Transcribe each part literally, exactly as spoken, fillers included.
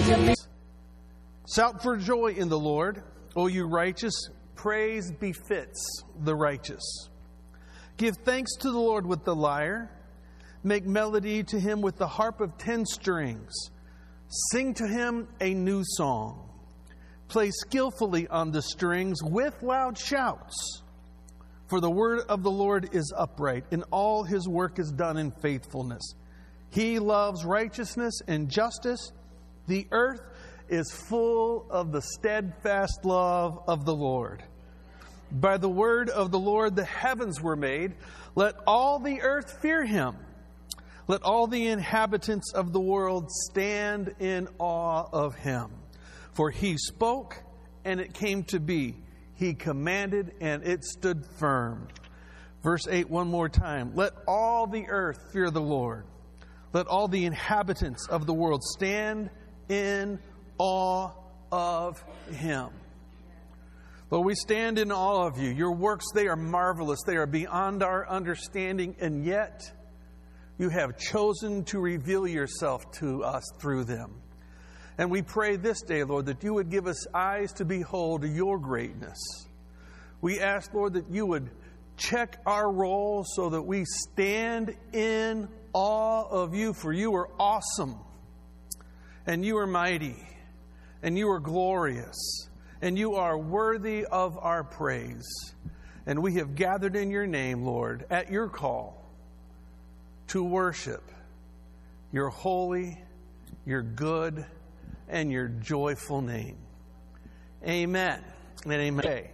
Shout for joy in the Lord, O you righteous. Praise befits the righteous. Give thanks to the Lord with the lyre. Make melody to him with the harp of ten strings. Sing to him a new song. Play skillfully on the strings with loud shouts. For the word of the Lord is upright, and all his work is done in faithfulness. He loves righteousness and justice. The earth is full of the steadfast love of the Lord. By the word of the Lord the heavens were made. Let all the earth fear him. Let all the inhabitants of the world stand in awe of him. For he spoke, and it came to be. He commanded, and it stood firm. Verse eight, one more time. Let all the earth fear the Lord. Let all the inhabitants of the world stand in awe of him. Lord, we stand in awe of you. Your works, they are marvelous. They are beyond our understanding, and yet you have chosen to reveal yourself to us through them. And we pray this day, Lord, that you would give us eyes to behold your greatness. We ask, Lord, that you would check our role so that we stand in awe of you, for you are awesome, and you are mighty, and you are glorious, and you are worthy of our praise. And we have gathered in your name, Lord, at your call to worship your holy, your good, and your joyful name. Amen and amen.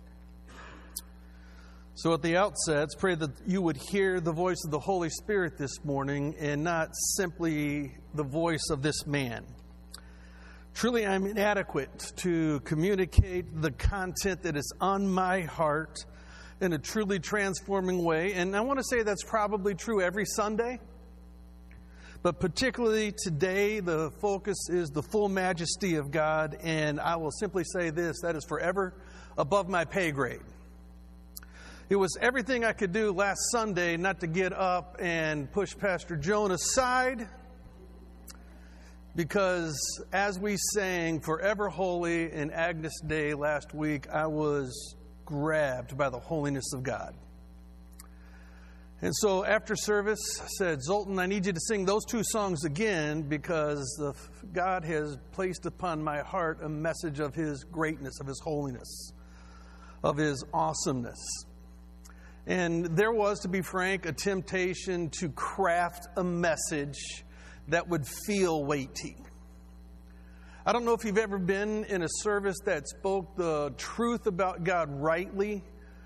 So at the outset, let's pray that you would hear the voice of the Holy Spirit this morning and not simply the voice of this man. Truly, I'm inadequate to communicate the content that is on my heart in a truly transforming way. And I want to say that's probably true every Sunday. But particularly today, the focus is the full majesty of God. And I will simply say this, that is forever above my pay grade. It was everything I could do last Sunday not to get up and push Pastor Joan aside. Because as we sang Forever Holy in Agnes Day last week, I was grabbed by the holiness of God. And so after service, I said, Zoltan, I need you to sing those two songs again because the, God has placed upon my heart a message of his greatness, of his holiness, of his awesomeness. And there was, to be frank, a temptation to craft a message that would feel weighty. I don't know if you've ever been in a service that spoke the truth about God rightly,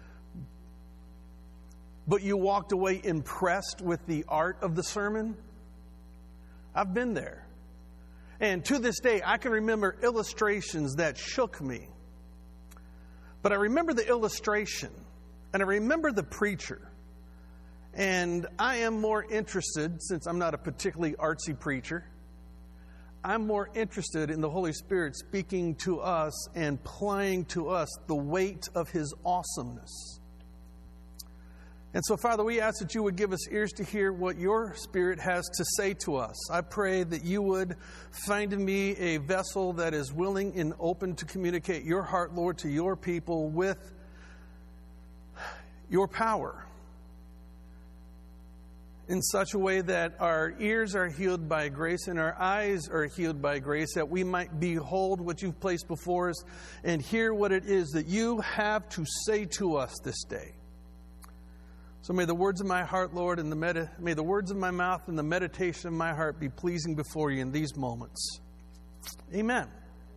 but you walked away impressed with the art of the sermon. I've been there. And to this day, I can remember illustrations that shook me. But I remember the illustration, and I remember the preacher. And I am more interested, since I'm not a particularly artsy preacher, I'm more interested in the Holy Spirit speaking to us and applying to us the weight of his awesomeness. And so, Father, we ask that you would give us ears to hear what your Spirit has to say to us. I pray that you would find in me a vessel that is willing and open to communicate your heart, Lord, to your people with your power in such a way that our ears are healed by grace and our eyes are healed by grace, that we might behold what you've placed before us and hear what it is that you have to say to us this day. So may the words of my heart, Lord, and the med- may the words of my mouth and the meditation of my heart be pleasing before you in these moments. Amen.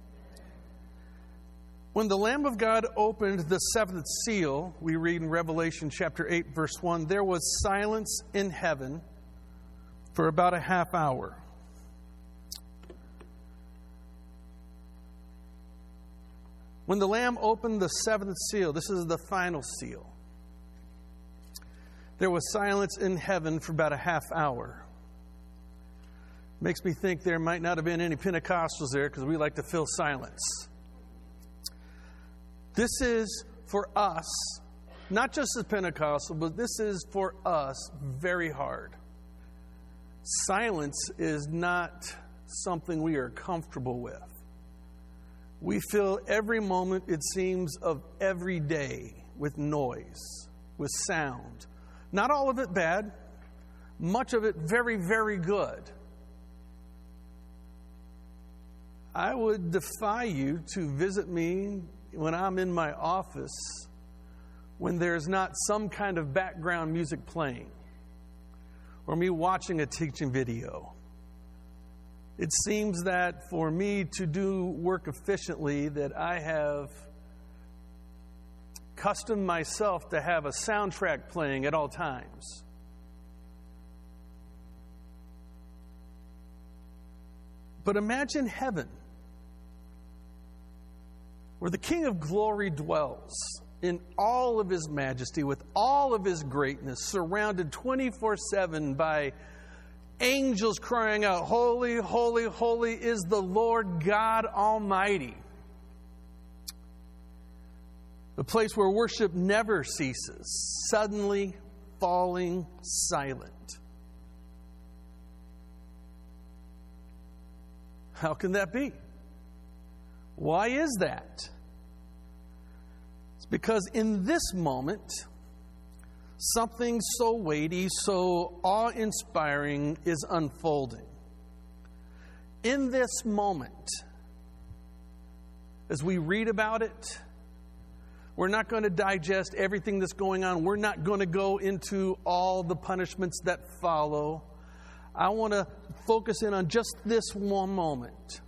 When the Lamb of God opened the seventh seal, we read in Revelation chapter eight, verse one, there was silence in heaven for about a half hour. When the Lamb opened the seventh seal, this is the final seal, there was silence in heaven for about a half hour. Makes me think there might not have been any Pentecostals there because we like to fill silence. This is for us, not just as Pentecostal, but this is for us very hard. Silence is not something we are comfortable with. We fill every moment, it seems, of every day with noise, with sound. Not all of it bad, much of it very, very good. I would defy you to visit me when I'm in my office when there's not some kind of background music playing or me watching a teaching video. It seems that for me to do work efficiently, that I have accustomed myself to have a soundtrack playing at all times. But imagine heaven, where the King of Glory dwells in all of His majesty, with all of His greatness, surrounded twenty-four seven by angels crying out, "Holy, holy, holy is the Lord God Almighty." The place where worship never ceases, suddenly falling silent. How can that be? Why is that? It's because in this moment, something so weighty, so awe-inspiring is unfolding. In this moment, as we read about it, we're not going to digest everything that's going on. We're not going to go into all the punishments that follow. I want to focus in on just this one moment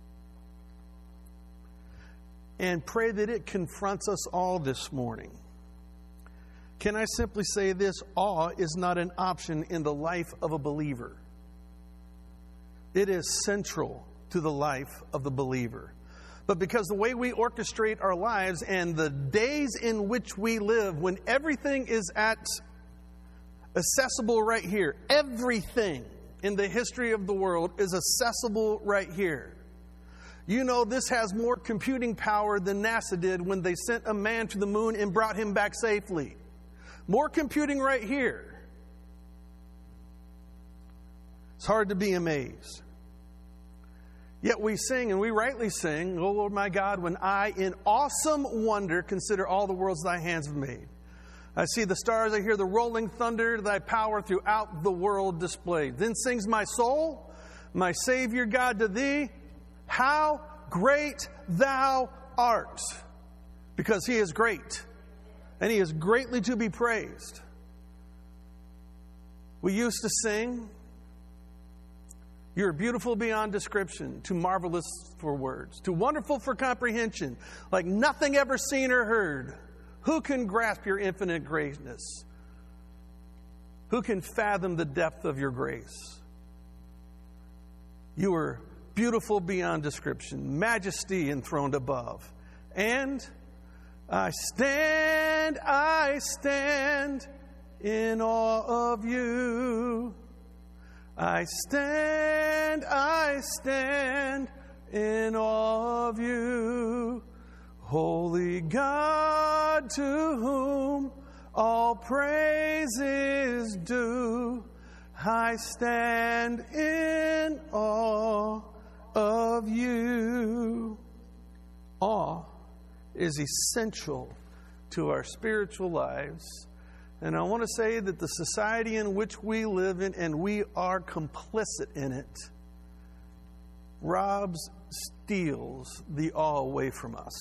and pray that it confronts us all this morning. Can I simply say this? Awe is not an option in the life of a believer. It is central to the life of the believer. But because the way we orchestrate our lives and the days in which we live, when everything is at accessible right here, everything in the history of the world is accessible right here. You know, this has more computing power than NASA did when they sent a man to the moon and brought him back safely. More computing right here. It's hard to be amazed. Yet we sing, and we rightly sing, "O Lord my God, when I in awesome wonder consider all the worlds thy hands have made. I see the stars, I hear the rolling thunder, thy power throughout the world displayed. Then sings my soul, my Savior God, to thee, how great thou art." Because He is great, and He is greatly to be praised. We used to sing, "You're beautiful beyond description, too marvelous for words, too wonderful for comprehension, like nothing ever seen or heard. Who can grasp your infinite greatness? Who can fathom the depth of your grace? You are beautiful beyond description, majesty enthroned above. And I stand, I stand in awe of you. I stand, I stand in awe of you. Holy God, to whom all praise is due, I stand in awe of you. Awe is essential to our spiritual lives. And I want to say that the society in which we live in, and we are complicit in it, robs, steals the awe away from us.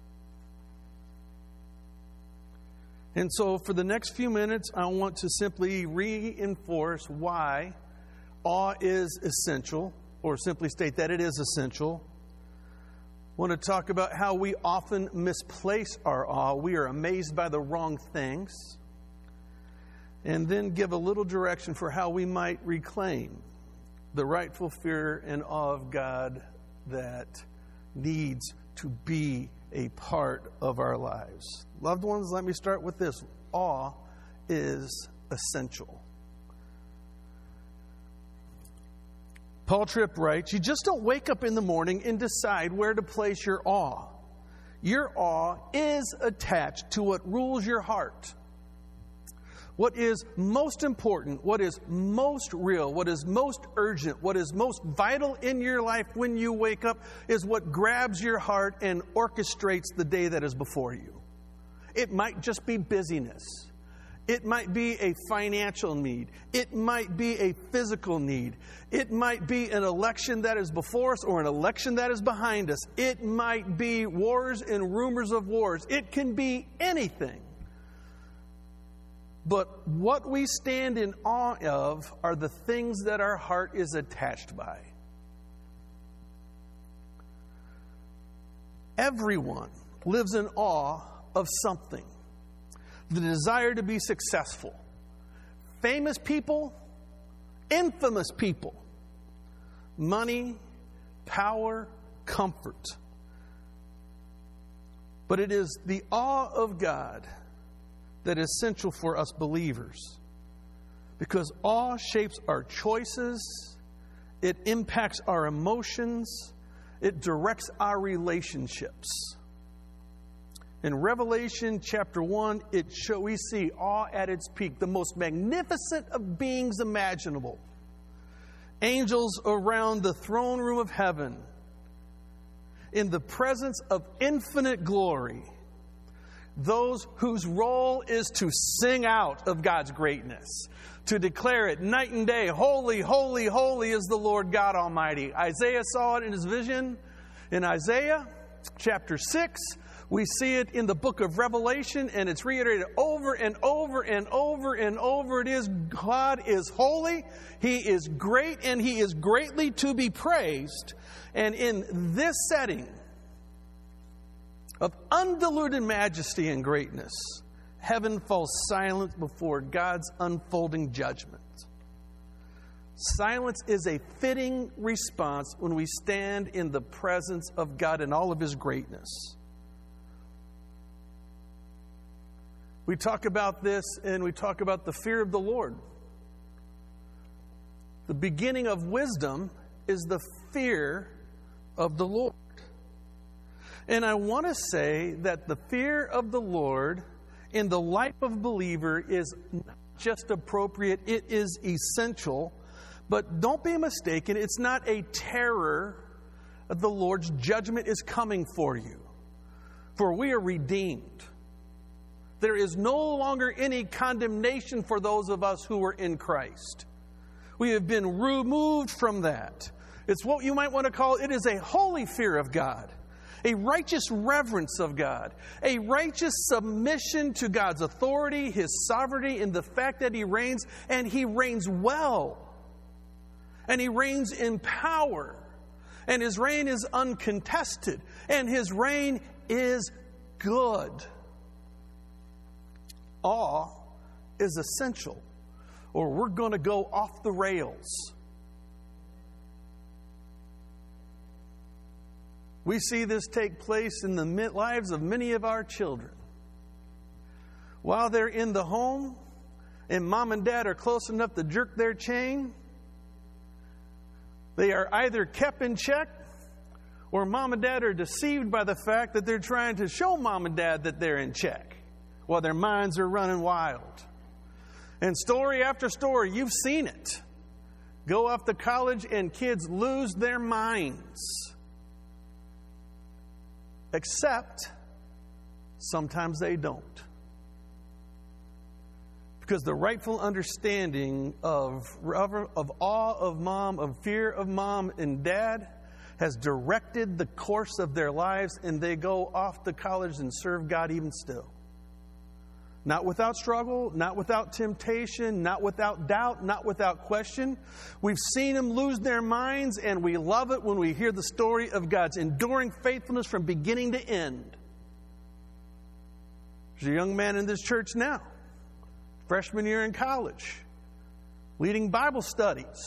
And so for the next few minutes, I want to simply reinforce why awe is essential, or simply state that it is essential. I want to talk about how we often misplace our awe. We are amazed by the wrong things. And then give a little direction for how we might reclaim the rightful fear and awe of God that needs to be a part of our lives. Loved ones, let me start with this. Awe is essential. Paul Tripp writes, "You just don't wake up in the morning and decide where to place your awe. Your awe is attached to what rules your heart. what is most important, what is most real, what is most urgent, what is most vital in your life when you wake up is what grabs your heart and orchestrates the day that is before you. It might just be busyness. It might be a financial need. It might be a physical need. It might be an election that is before us or an election that is behind us. It might be wars and rumors of wars. It can be anything. But what we stand in awe of are the things that our heart is attached by. Everyone lives in awe of something. The desire to be successful. Famous people, infamous people. Money, power, comfort. But it is the awe of God that is essential for us believers. Because awe shapes our choices, it impacts our emotions, it directs our relationships. In Revelation chapter one, it show, we see awe at its peak, the most magnificent of beings imaginable. Angels around the throne room of heaven, in the presence of infinite glory, those whose role is to sing out of God's greatness, to declare it night and day, holy, holy, holy is the Lord God Almighty. Isaiah saw it in his vision in Isaiah chapter six. We see it in the book of Revelation, and it's reiterated over and over and over and over. It is God is holy, He is great, and He is greatly to be praised. And in this setting of undiluted majesty and greatness, heaven falls silent before God's unfolding judgment. Silence is a fitting response when we stand in the presence of God in all of His greatness. We talk about this and we talk about the fear of the Lord. The beginning of wisdom is the fear of the Lord. And I want to say that the fear of the Lord in the life of a believer is not just appropriate, it is essential. But don't be mistaken, it's not a terror of the Lord's judgment is coming for you. For we are redeemed. There is no longer any condemnation for those of us who are in Christ. We have been removed from that. It's what you might want to call, it is a holy fear of God, a righteous reverence of God, a righteous submission to God's authority, His sovereignty, and the fact that He reigns, and He reigns well. And He reigns in power. And His reign is uncontested. And His reign is good. Awe is essential, or we're going to go off the rails. We see this take place in the lives of many of our children. While they're in the home and mom and dad are close enough to jerk their chain, they are either kept in check or mom and dad are deceived by the fact that they're trying to show mom and dad that they're in check while their minds are running wild. And story after story, you've seen it. Go off to college and kids lose their minds. Except sometimes they don't. Because the rightful understanding of, of awe of mom, of fear of mom and dad has directed the course of their lives, and they go off to college and serve God even still. Not without struggle, not without temptation, not without doubt, not without question. We've seen them lose their minds, and we love it when we hear the story of God's enduring faithfulness from beginning to end. There's a young man in this church now, freshman year in college, leading Bible studies.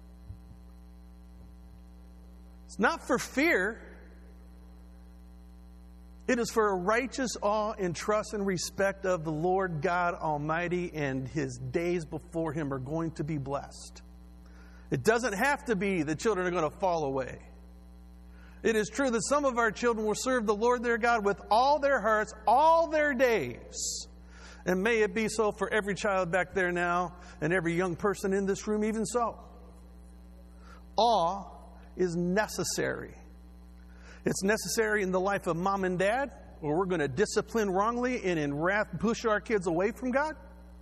It's not for fear. It is for a righteous awe and trust and respect of the Lord God Almighty, and His days before Him are going to be blessed. It doesn't have to be the children are going to fall away. It is true that some of our children will serve the Lord their God with all their hearts, all their days. And may it be so for every child back there now and every young person in this room, even so. Awe is necessary. It's necessary in the life of mom and dad, or we're going to discipline wrongly and in wrath push our kids away from God.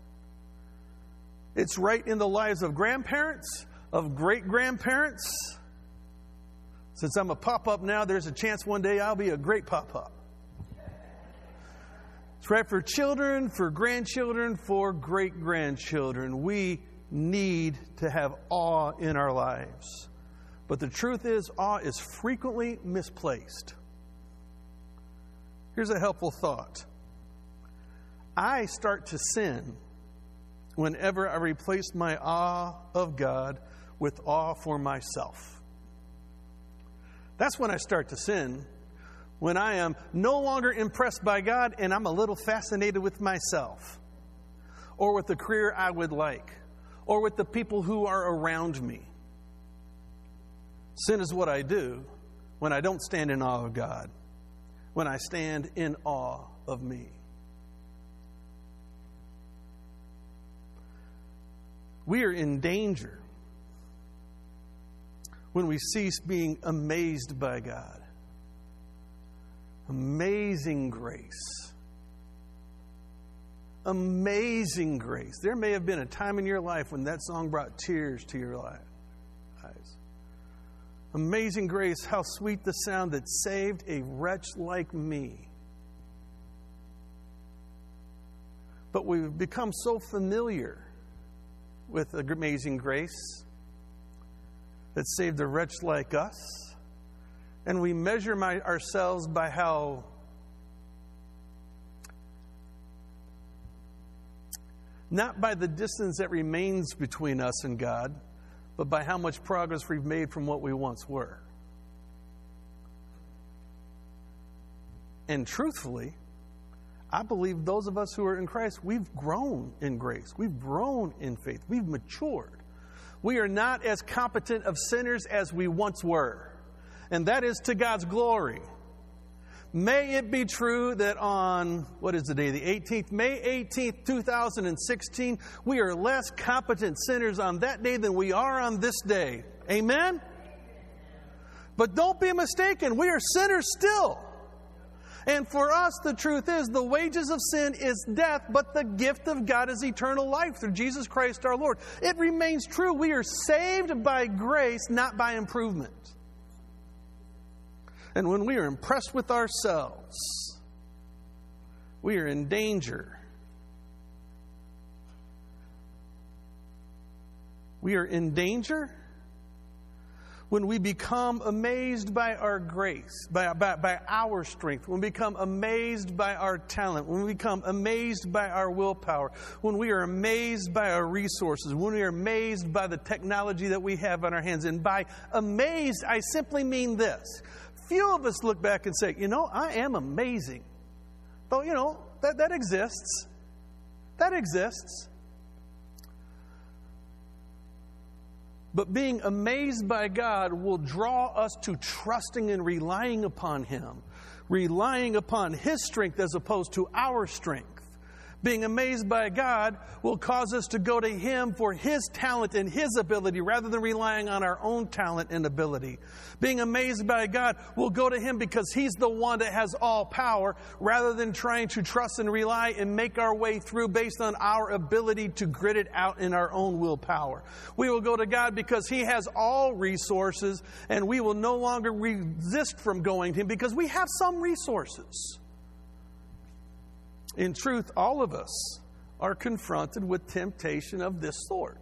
It's right in the lives of grandparents, of great-grandparents. Since I'm a pop-up now, there's a chance one day I'll be a great pop-up. It's right for children, for grandchildren, for great-grandchildren. We need to have awe in our lives. But the truth is, awe is frequently misplaced. Here's a helpful thought. I start to sin whenever I replace my awe of God with awe for myself. That's when I start to sin, when I am no longer impressed by God and I'm a little fascinated with myself, or with the career I would like, or with the people who are around me. Sin is what I do when I don't stand in awe of God, when I stand in awe of me. We are in danger when we cease being amazed by God. Amazing grace. Amazing grace. There may have been a time in your life when that song brought tears to your life. eyes. Amazing grace, how sweet the sound that saved a wretch like me. But we've become so familiar with amazing grace that saved a wretch like us, and we measure my, ourselves by how not by the distance that remains between us and God, but by how much progress we've made from what we once were. And truthfully, I believe those of us who are in Christ, we've grown in grace. We've grown in faith. We've matured. We are not as competent of sinners as we once were. And that is to God's glory. May it be true that on, what is the day, the eighteenth, May eighteenth, two thousand sixteen, we are less competent sinners on that day than we are on this day. Amen? But don't be mistaken, we are sinners still. And for us, the truth is, the wages of sin is death, but the gift of God is eternal life through Jesus Christ our Lord. It remains true. We are saved by grace, not by improvement. And when we are impressed with ourselves, we are in danger. We are in danger when we become amazed by our grace, by, by, by our strength, when we become amazed by our talent, when we become amazed by our willpower, when we are amazed by our resources, when we are amazed by the technology that we have on our hands. And by amazed, I simply mean this. Few of us look back and say, you know, I am amazing. Though, you know, that, that exists. That exists. But being amazed by God will draw us to trusting and relying upon Him, relying upon His strength as opposed to our strength. Being amazed by God will cause us to go to Him for His talent and His ability rather than relying on our own talent and ability. Being amazed by God will go to Him because He's the one that has all power rather than trying to trust and rely and make our way through based on our ability to grit it out in our own willpower. We will go to God because He has all resources, and we will no longer resist from going to Him because we have some resources. In truth, all of us are confronted with temptation of this sort.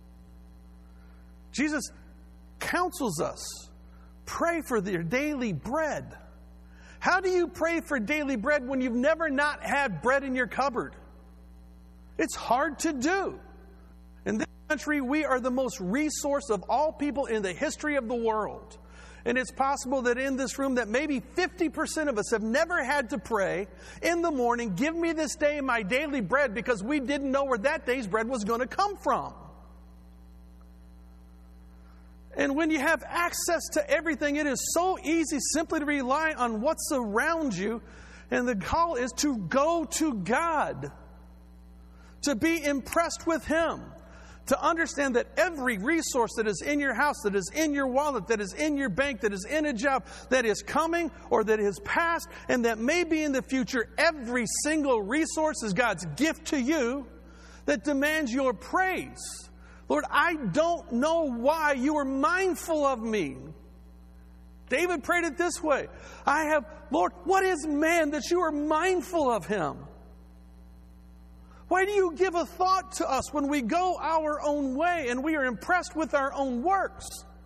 Jesus counsels us, pray for their daily bread. How do you pray for daily bread when you've never not had bread in your cupboard? It's hard to do. In this country, we are the most resourced of all people in the history of the world. And it's possible that in this room that maybe fifty percent of us have never had to pray in the morning, give me this day my daily bread, because we didn't know where that day's bread was going to come from. And when you have access to everything, it is so easy simply to rely on what's around you. And the call is to go to God. to be impressed with Him, to understand that every resource that is in your house, that is in your wallet, that is in your bank, that is in a job, that is coming or that is past and that may be in the future, every single resource is God's gift to you that demands your praise. Lord, I don't know why you are mindful of me. David prayed it this way. I have, Lord, what is man that you are mindful of him? Why do you give a thought to us when we go our own way and we are impressed with our own works?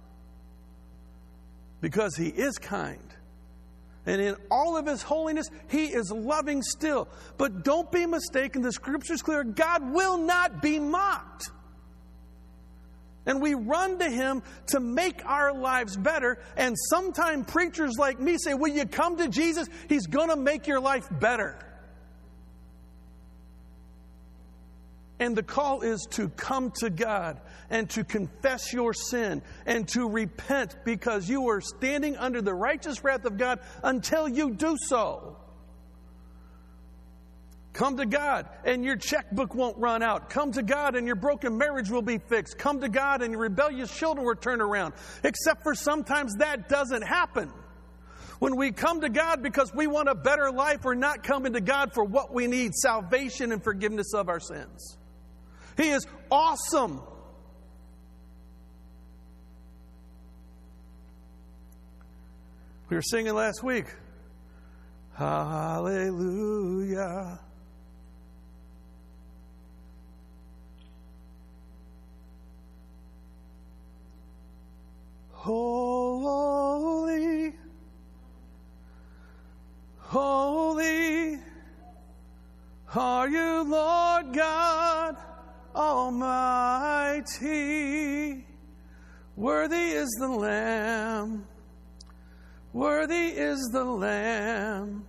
Because He is kind. And in all of His holiness, He is loving still. But don't be mistaken, the Scripture is clear. God will not be mocked. And we run to Him to make our lives better. And sometimes preachers like me say, will you come to Jesus? He's going to make your life better. And the call is to come to God and to confess your sin and to repent because you are standing under the righteous wrath of God until you do so. Come to God and your checkbook won't run out. Come to God and your broken marriage will be fixed. Come to God and your rebellious children will turn around. Except for sometimes that doesn't happen. When we come to God because we want a better life, we're not coming to God for what we need, salvation and forgiveness of our sins. He is awesome. We were singing last week. Hallelujah. Holy, holy are you, Lord God Almighty. Worthy is the Lamb. Worthy is the Lamb.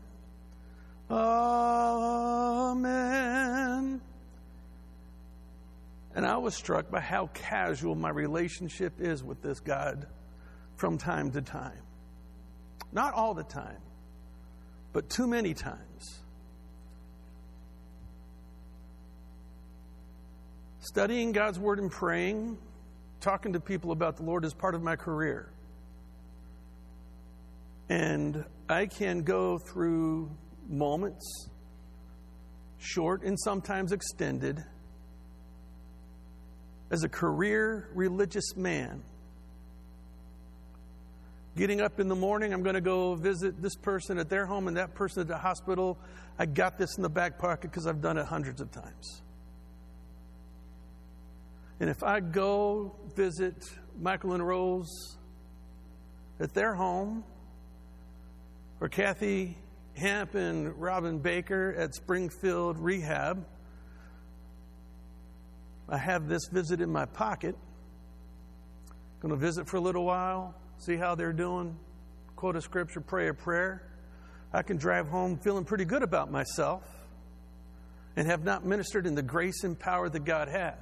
Amen. And I was struck by how casual my relationship is with this God from time to time. Not all the time, but too many times. Studying God's Word and praying, talking to people about the Lord is part of my career. And I can go through moments, short and sometimes extended, as a career religious man. Getting up in the morning, I'm going to go visit this person at their home and that person at the hospital. I got this in the back pocket because I've done it hundreds of times. And if I go visit Michael and Rose at their home, or Kathy Hamp and Robin Baker at Springfield Rehab, I have this visit in my pocket. Going to visit for a little while, see how they're doing, quote a scripture, pray a prayer. I can drive home feeling pretty good about myself and have not ministered in the grace and power that God has.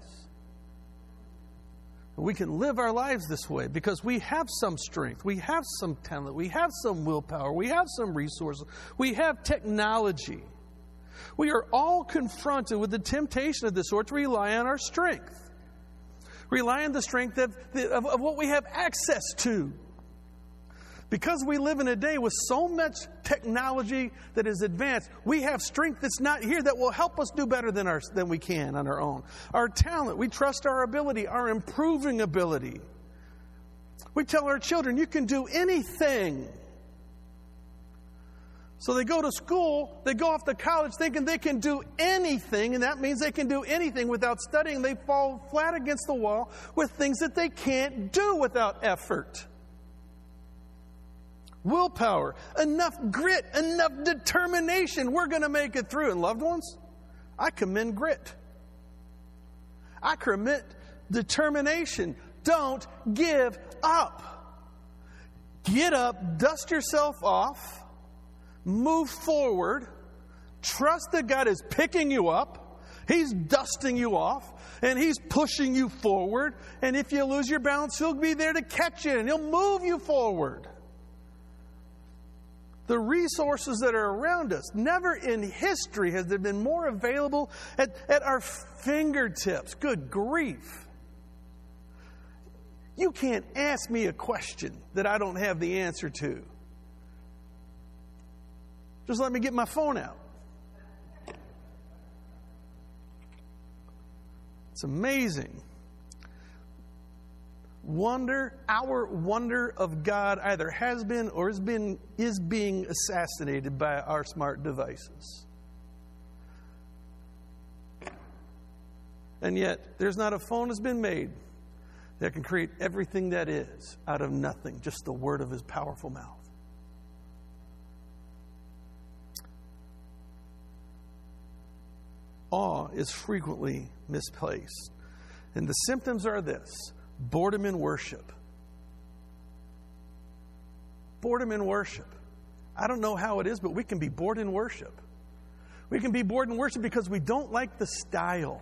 We can live our lives this way because we have some strength, we have some talent, we have some willpower, we have some resources, we have technology. We are all confronted with the temptation of this sort to rely on our strength. Rely on the strength of, of, of what we have access to. Because we live in a day with so much technology that is advanced, we have strength that's not here that will help us do better than, our, than we can on our own. Our talent, we trust our ability, our improving ability. We tell our children, you can do anything. So they go to school, they go off to college thinking they can do anything, and that means they can do anything without studying. They fall flat against the wall with things that they can't do without effort. Willpower, enough grit, enough determination. We're going to make it through. And loved ones, I commend grit. I commit determination. Don't give up. Get up, dust yourself off, move forward, trust that God is picking you up. He's dusting you off, and He's pushing you forward. And if you lose your balance, He'll be there to catch you, and He'll move you forward. The resources that are around us. Never in history has there been more available at, at our fingertips. Good grief. You can't ask me a question that I don't have the answer to. Just let me get my phone out. It's amazing. Wonder, our wonder of God either has been or has been, is being assassinated by our smart devices. And yet, there's not a phone that's been made that can create everything that is out of nothing, just the word of his powerful mouth. Awe is frequently misplaced. And the symptoms are this: boredom in worship. Boredom in worship. I don't know how it is, but we can be bored in worship. We can be bored in worship because we don't like the style.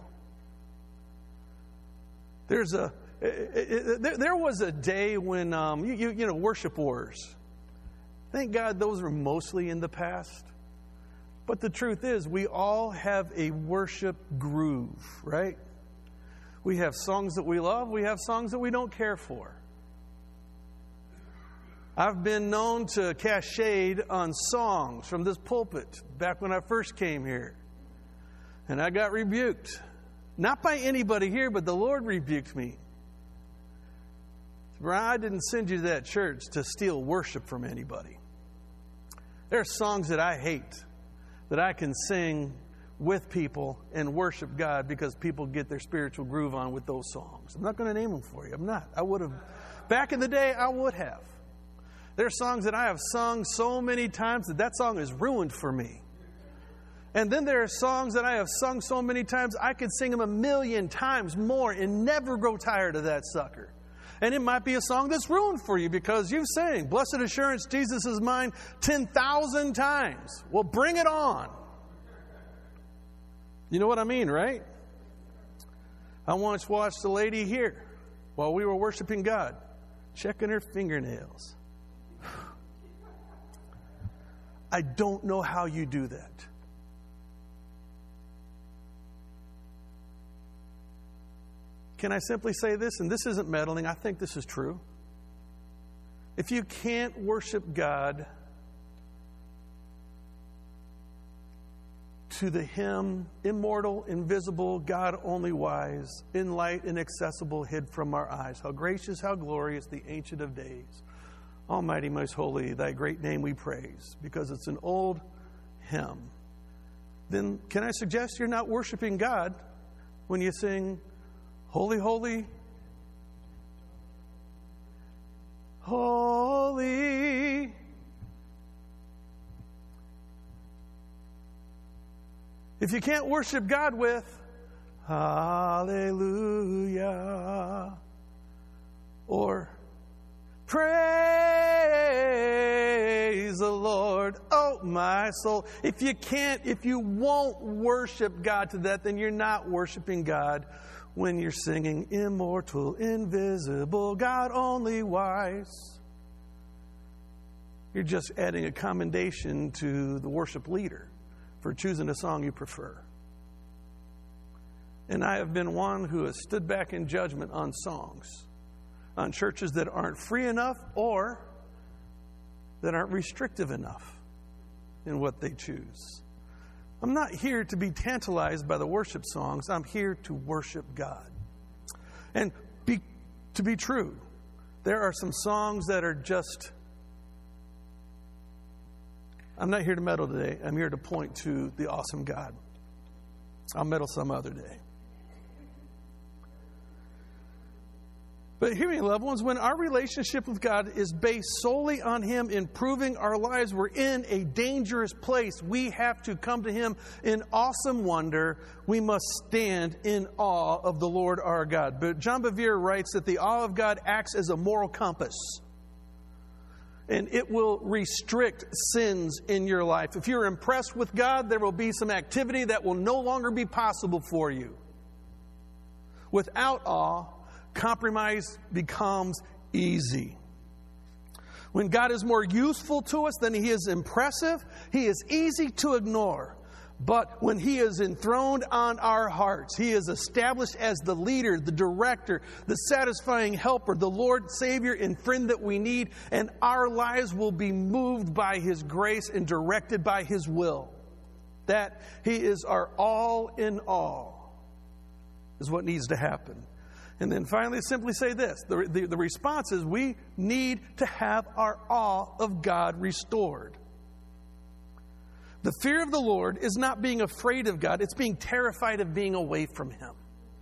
There's a there was a day when um, you, you you know worship wars. Thank God those were mostly in the past. But the truth is, we all have a worship groove, right? We have songs that we love. We have songs that we don't care for. I've been known to cast shade on songs from this pulpit back when I first came here. And I got rebuked. Not by anybody here, but the Lord rebuked me. Brian, I didn't send you to that church to steal worship from anybody. There are songs that I hate that I can sing with people and worship God because people get their spiritual groove on with those songs. I'm not going to name them for you. I'm not. I would have. Back in the day, I would have. There are songs that I have sung so many times that that song is ruined for me. And then there are songs that I have sung so many times, I could sing them a million times more and never grow tired of that sucker. And it might be a song that's ruined for you because you've sang Blessed Assurance, Jesus is Mine ten thousand times. Well, bring it on. You know what I mean, right? I once watched a lady here while we were worshiping God, checking her fingernails. I don't know how you do that. Can I simply say this? And this isn't meddling. I think this is true. If you can't worship God to the hymn, immortal, invisible, God only wise, in light, inaccessible, hid from our eyes. How gracious, how glorious, the Ancient of Days. Almighty, most holy, thy great name we praise, because it's an old hymn. Then can I suggest you're not worshiping God when you sing Holy, holy, holy. If you can't worship God with hallelujah or praise the Lord, oh my soul. If you can't, if you won't worship God to that, then you're not worshiping God when you're singing immortal, invisible, God only wise. You're just adding a commendation to the worship leader for choosing a song you prefer. And I have been one who has stood back in judgment on songs, on churches that aren't free enough or that aren't restrictive enough in what they choose. I'm not here to be tantalized by the worship songs. I'm here to worship God. And be, to be true, there are some songs that are just... I'm not here to meddle today. I'm here to point to the awesome God. I'll meddle some other day. But hear me, loved ones, when our relationship with God is based solely on Him improving our lives, we're in a dangerous place. We have to come to Him in awesome wonder. We must stand in awe of the Lord our God. But John Bevere writes that the awe of God acts as a moral compass. And it will restrict sins in your life. If you're impressed with God, there will be some activity that will no longer be possible for you. Without awe, compromise becomes easy. When God is more useful to us than He is impressive, He is easy to ignore. But when He is enthroned on our hearts, He is established as the leader, the director, the satisfying helper, the Lord, Savior, and friend that we need, and our lives will be moved by His grace and directed by His will. That He is our all in all is what needs to happen. And then finally, simply say this. The, the, the response is we need to have our awe of God restored. The fear of the Lord is not being afraid of God. It's being terrified of being away from Him.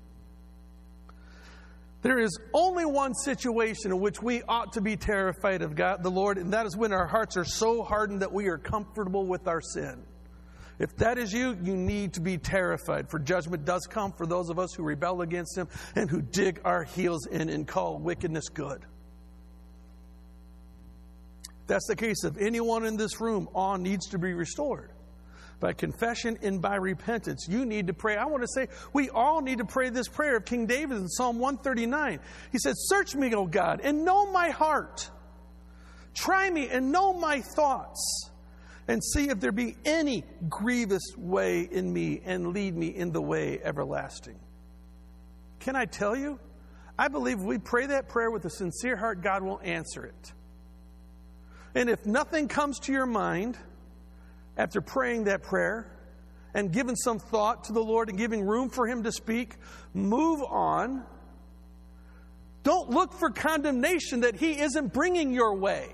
There is only one situation in which we ought to be terrified of God, the Lord, and that is when our hearts are so hardened that we are comfortable with our sin. If that is you, you need to be terrified, for judgment does come for those of us who rebel against Him and who dig our heels in and call wickedness good. If that's the case of anyone in this room, awe needs to be restored. By confession and by repentance, you need to pray. I want to say we all need to pray this prayer of King David in Psalm one thirty-nine. He said, "Search me, O God, and know my heart. Try me and know my thoughts. And see if there be any grievous way in me, and lead me in the way everlasting." Can I tell you? I believe if we pray that prayer with a sincere heart, God will answer it. And if nothing comes to your mind after praying that prayer and giving some thought to the Lord and giving room for Him to speak, move on. Don't look for condemnation that He isn't bringing your way.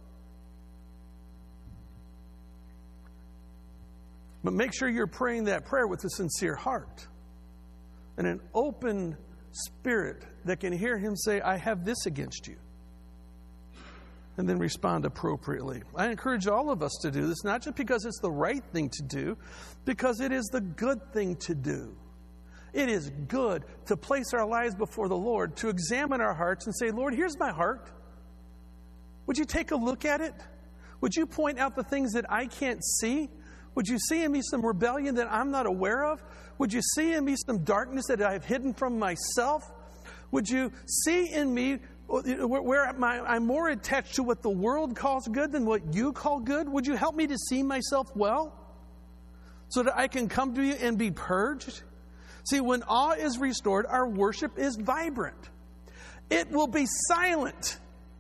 But make sure you're praying that prayer with a sincere heart and an open spirit that can hear Him say, "I have this against you." And then respond appropriately. I encourage all of us to do this, not just because it's the right thing to do, because it is the good thing to do. It is good to place our lives before the Lord, to examine our hearts and say, "Lord, here's my heart. Would you take a look at it? Would you point out the things that I can't see? Would you see in me some rebellion that I'm not aware of? Would you see in me some darkness that I have hidden from myself? Would you see in me where I'm more attached to what the world calls good than what you call good? Would you help me to see myself well so that I can come to you and be purged?" See, when awe is restored, our worship is vibrant. It will be silent.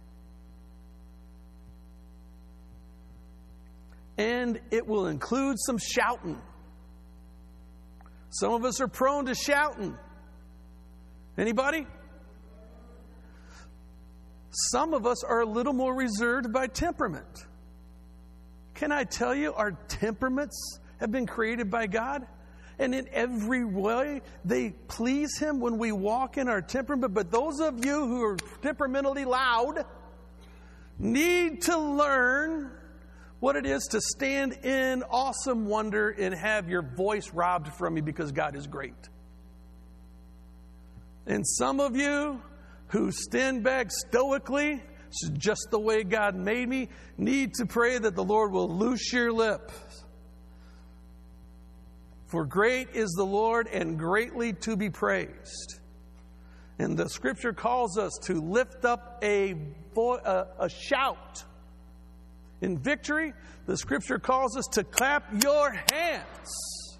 And it will include some shouting. Some of us are prone to shouting. Anybody? Some of us are a little more reserved by temperament. Can I tell you, our temperaments have been created by God? And in every way, they please Him when we walk in our temperament. But those of you who are temperamentally loud need to learn what it is to stand in awesome wonder and have your voice robbed from you because God is great. And some of you who stand back stoically, it's just the way God made me, need to pray that the Lord will loose your lips. For great is the Lord and greatly to be praised. And the Scripture calls us to lift up a, vo- a, a shout. In victory, the Scripture calls us to clap your hands.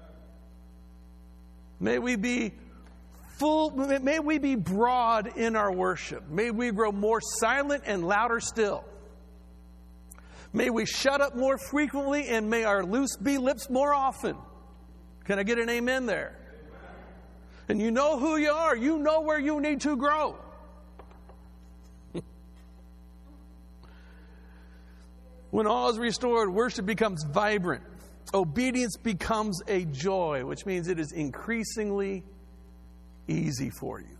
May we be full, may we be broad in our worship. May we grow more silent and louder still. May we shut up more frequently, and may our loose be lips more often. Can I get an amen there? And you know who you are. You know where you need to grow. When all is restored, worship becomes vibrant. Obedience becomes a joy, which means it is increasingly easy for you.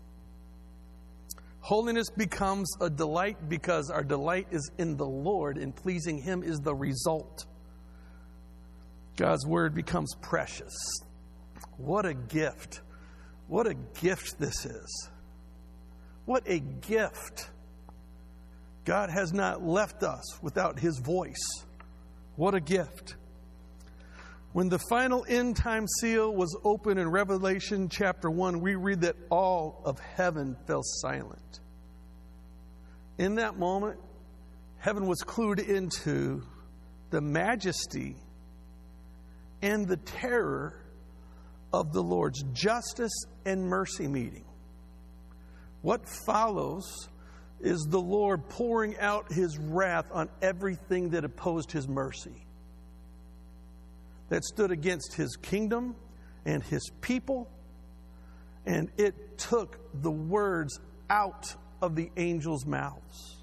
Holiness becomes a delight because our delight is in the Lord, and pleasing Him is the result. God's Word becomes precious. What a gift. What a gift this is. What a gift. God has not left us without His voice. What a gift. When the final end time seal was opened in Revelation chapter one, we read that all of heaven fell silent. In that moment, heaven was clued into the majesty and the terror of the Lord's justice and mercy meeting. What follows is the Lord pouring out his wrath on everything that opposed his mercy, that stood against his kingdom and his people, and it took the words out of the angels' mouths.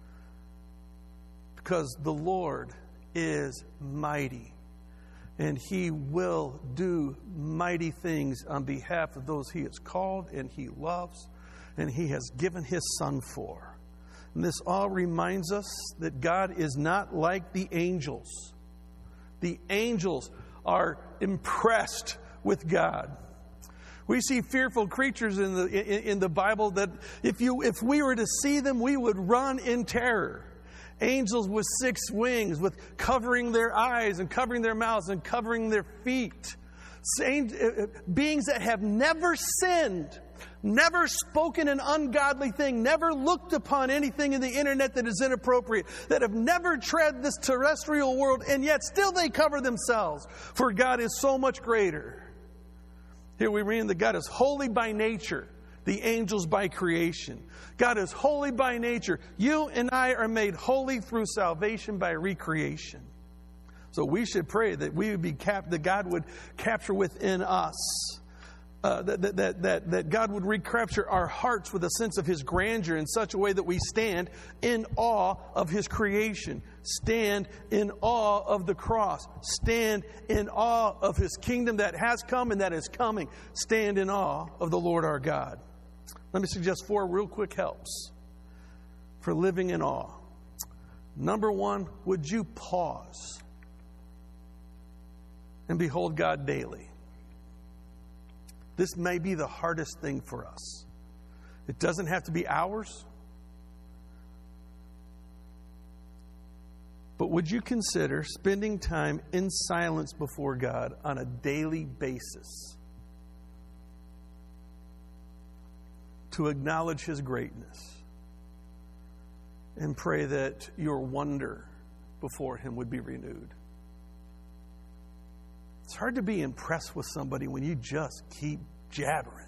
Because the Lord is mighty, and he will do mighty things on behalf of those he has called and he loves and he has given his Son for. And this all reminds us that God is not like the angels. The angels are impressed with God. We see fearful creatures in the in, in the Bible that if you if we were to see them, we would run in terror. Angels with six wings, with covering their eyes and covering their mouths and covering their feet. Beings that have never sinned, never spoken an ungodly thing, never looked upon anything in the internet that is inappropriate, that have never tread this terrestrial world, and yet still they cover themselves. For God is so much greater. Here we read that God is holy by nature, the angels by creation. God is holy by nature. You and I are made holy through salvation by recreation. So we should pray that we would be cap- that God would capture within us, uh, that, that, that, that, that God would recapture our hearts with a sense of his grandeur in such a way that we stand in awe of his creation, stand in awe of the cross, stand in awe of his kingdom that has come and that is coming, stand in awe of the Lord our God. Let me suggest four real quick helps for living in awe. Number one, would you pause and behold God daily? This may be the hardest thing for us. It doesn't have to be hours. But would you consider spending time in silence before God on a daily basis to acknowledge his greatness and pray that your wonder before him would be renewed? It's hard to be impressed with somebody when you just keep jabbering.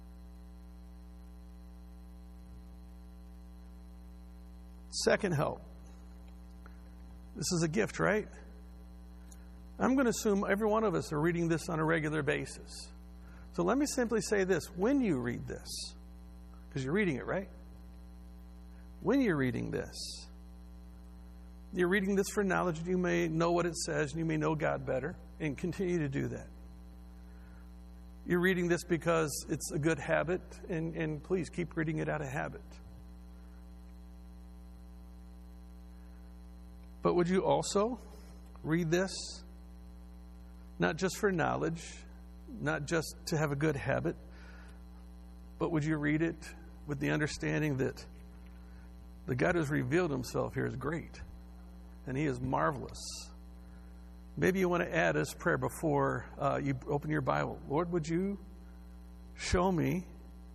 Second help. This is a gift, right? I'm going to assume every one of us are reading this on a regular basis. So let me simply say this. When you read this, because you're reading it, right? When you're reading this, you're reading this for knowledge. You may know what it says, and you may know God better, and continue to do that. You're reading this because it's a good habit, and, and please keep reading it out of habit. But would you also read this, not just for knowledge, not just to have a good habit, but would you read it with the understanding that the God who's revealed himself here is great, and he is marvelous. Maybe you want to add this prayer before uh, you open your Bible. Lord, would you show me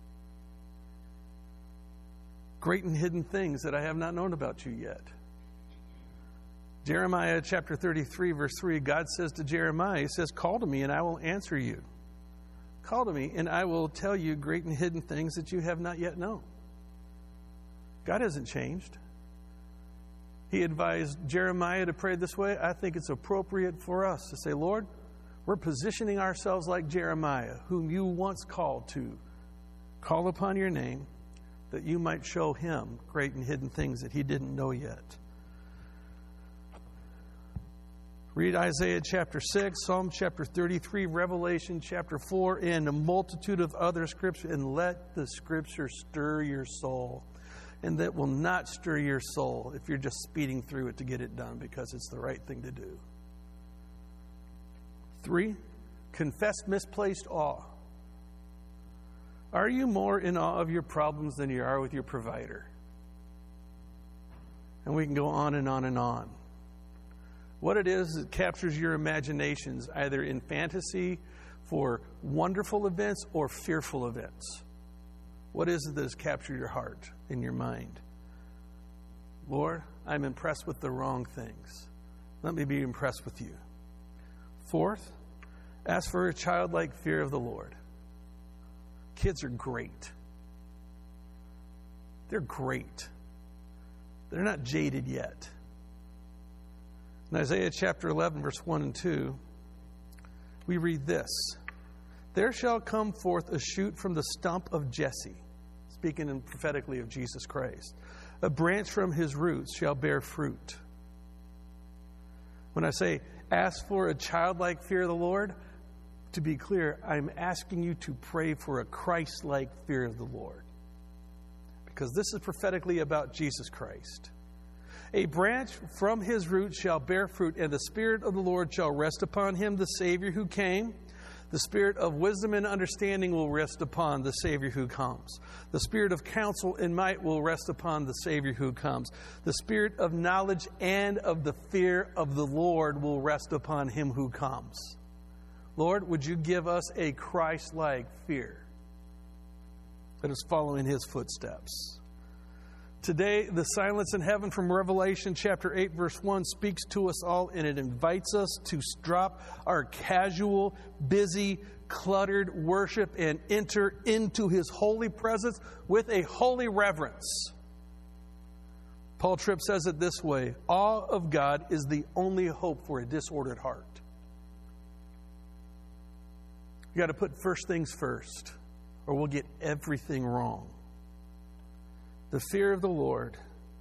great and hidden things that I have not known about you yet? Jeremiah chapter thirty-three, verse three, God says to Jeremiah, he says, call to me and I will answer you. Call to me and I will tell you great and hidden things that you have not yet known. God hasn't changed. He advised Jeremiah to pray this way. I think it's appropriate for us to say, Lord, we're positioning ourselves like Jeremiah, whom you once called to call upon your name, that you might show him great and hidden things that he didn't know yet. Read Isaiah chapter six, Psalm chapter thirty-three, Revelation chapter four, and a multitude of other scriptures, and let the scripture stir your soul. And that will not stir your soul if you're just speeding through it to get it done because it's the right thing to do. Three, confess misplaced awe. Are you more in awe of your problems than you are with your provider? And we can go on and on and on. What it is, it captures your imaginations, either in fantasy for wonderful events or fearful events. What is it that has captured your heart and your mind? Lord, I'm impressed with the wrong things. Let me be impressed with you. Fourth, ask for a childlike fear of the Lord. Kids are great. They're great. They're not jaded yet. In Isaiah chapter eleven, verse one and two, we read this. There shall come forth a shoot from the stump of Jesse, speaking in prophetically of Jesus Christ. A branch from his roots shall bear fruit. When I say ask for a childlike fear of the Lord, to be clear, I'm asking you to pray for a Christ-like fear of the Lord. Because this is prophetically about Jesus Christ. A branch from his roots shall bear fruit, and the Spirit of the Lord shall rest upon him, the Savior who came. The Spirit of wisdom and understanding will rest upon the Savior who comes. The Spirit of counsel and might will rest upon the Savior who comes. The Spirit of knowledge and of the fear of the Lord will rest upon him who comes. Lord, would you give us a Christ-like fear that is following his footsteps? Today, the silence in heaven from Revelation chapter eight, verse one speaks to us all, and it invites us to drop our casual, busy, cluttered worship and enter into his holy presence with a holy reverence. Paul Tripp says it this way: awe of God is the only hope for a disordered heart. You got to put first things first, or we'll get everything wrong. The fear of the Lord,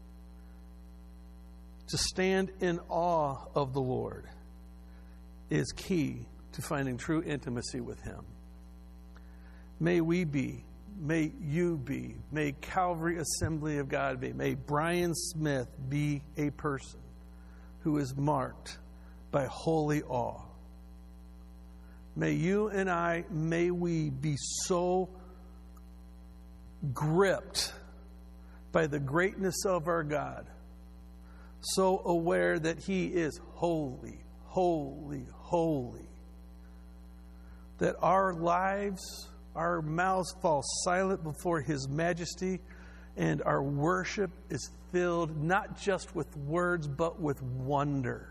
to stand in awe of the Lord, is key to finding true intimacy with him. May we be, may you be, may Calvary Assembly of God be, may Brian Smith be a person who is marked by holy awe. May you and I, may we be so gripped by the greatness of our God, so aware that he is holy, holy, holy, that our lives, our mouths fall silent before his majesty, and our worship is filled not just with words, but with wonder.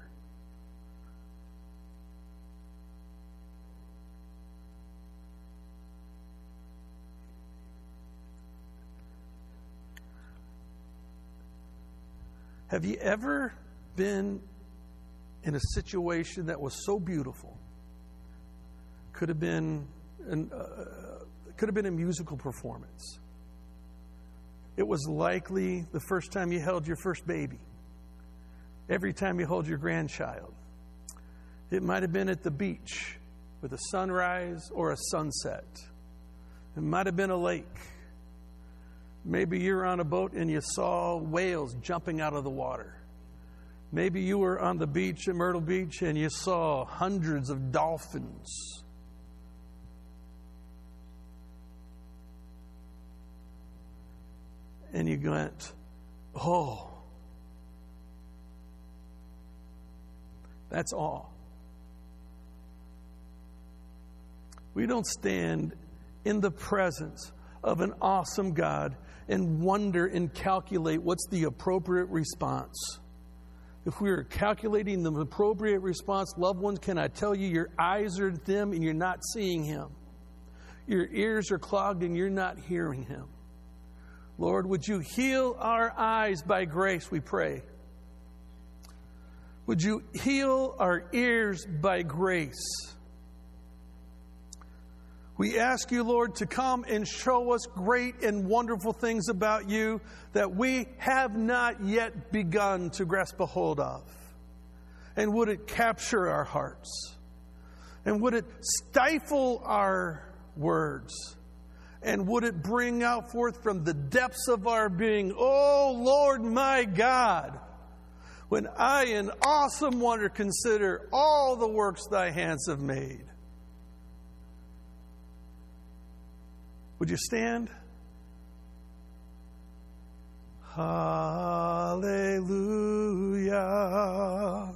Have you ever been in a situation that was so beautiful? Could have been an, uh, could have been a musical performance. It was likely the first time you held your first baby. Every time you hold your grandchild. It might have been at the beach with a sunrise or a sunset. It might have been a lake. Maybe you're on a boat and you saw whales jumping out of the water. Maybe you were on the beach at Myrtle Beach and you saw hundreds of dolphins. And you went, oh, that's awe. We don't stand in the presence of an awesome God and wonder and calculate what's the appropriate response. If we are calculating the appropriate response, loved ones, can I tell you, your eyes are dim and you're not seeing him. Your ears are clogged and you're not hearing him. Lord, would you heal our eyes by grace, we pray. Would you heal our ears by grace? We ask you, Lord, to come and show us great and wonderful things about you that we have not yet begun to grasp a hold of. And would it capture our hearts? And would it stifle our words? And would it bring out forth from the depths of our being, oh, Lord, my God, when I in awesome wonder consider all the works thy hands have made. Would you stand? Hallelujah.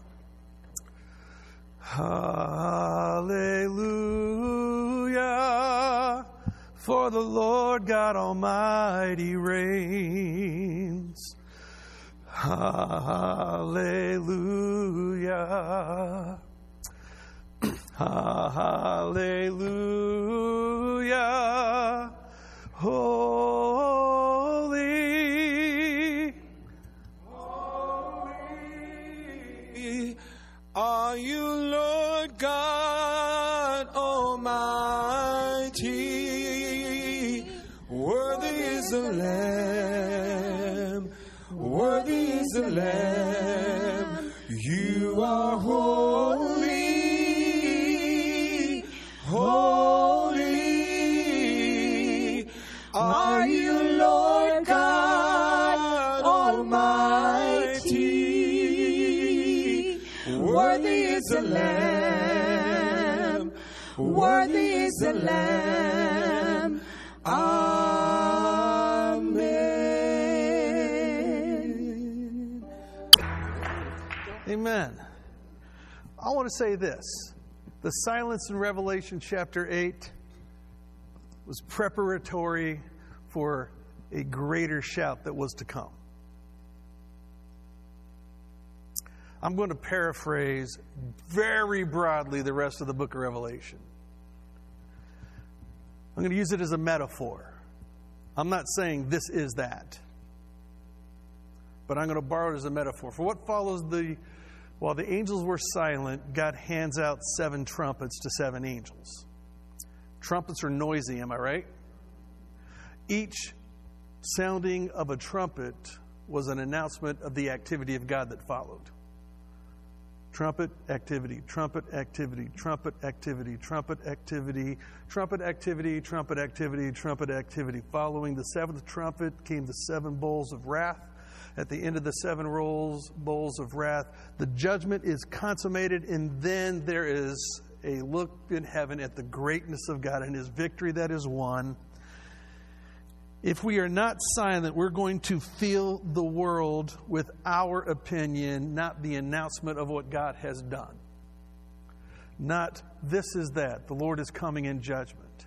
Hallelujah. For the Lord God Almighty reigns. Hallelujah. Hallelujah. Holy, holy are you, Lord God Almighty. Worthy is the Lamb, worthy is the Lamb. You are holy, holy are you, Lord God Almighty. Worthy is the Lamb, worthy is the Lamb. Amen. Amen. I want to say this. The silence in Revelation chapter eight was preparatory for a greater shout that was to come. I'm going to paraphrase very broadly the rest of the book of Revelation. I'm going to use it as a metaphor. I'm not saying this is that, but I'm going to borrow it as a metaphor. For what follows the, while the angels were silent, God hands out seven trumpets to seven angels. Trumpets are noisy, am I right? Each sounding of a trumpet was an announcement of the activity of God that followed. Trumpet activity, trumpet activity, trumpet activity, trumpet activity, trumpet activity, trumpet activity, trumpet activity. Following the seventh trumpet came the seven bowls of wrath. At the end of the seven rolls, bowls of wrath, the judgment is consummated, and then there is a look in heaven at the greatness of God and His victory that is won. If we are not silent, we're going to fill the world with our opinion, not the announcement of what God has done. Not this is that. The Lord is coming in judgment.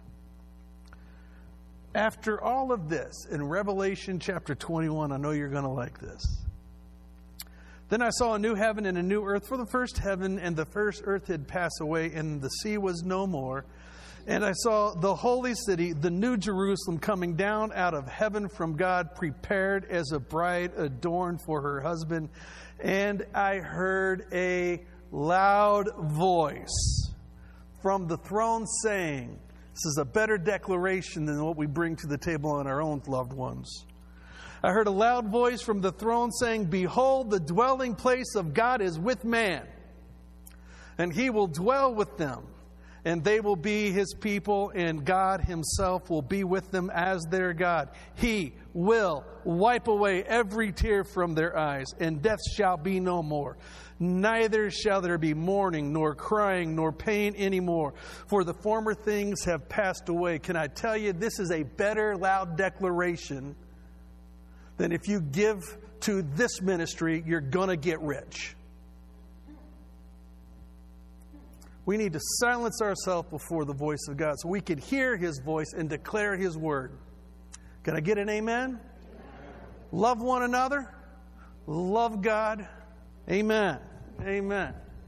After all of this, in Revelation chapter twenty-one, I know you're going to like this. Then I saw a new heaven and a new earth, for the first heaven and the first earth had passed away, and the sea was no more. And I saw the holy city, the new Jerusalem, coming down out of heaven from God, prepared as a bride adorned for her husband. And I heard a loud voice from the throne saying, this is a better declaration than what we bring to the table on our own loved ones. I heard a loud voice from the throne saying, behold, the dwelling place of God is with man, and He will dwell with them. And they will be His people, and God Himself will be with them as their God. He will wipe away every tear from their eyes, and death shall be no more. Neither shall there be mourning, nor crying, nor pain anymore, for the former things have passed away. Can I tell you, this is a better loud declaration than if you give to this ministry, you're going to get rich. We need to silence ourselves before the voice of God so we can hear His voice and declare His word. Can I get an amen? Amen. Love one another. Love God. Amen. Amen.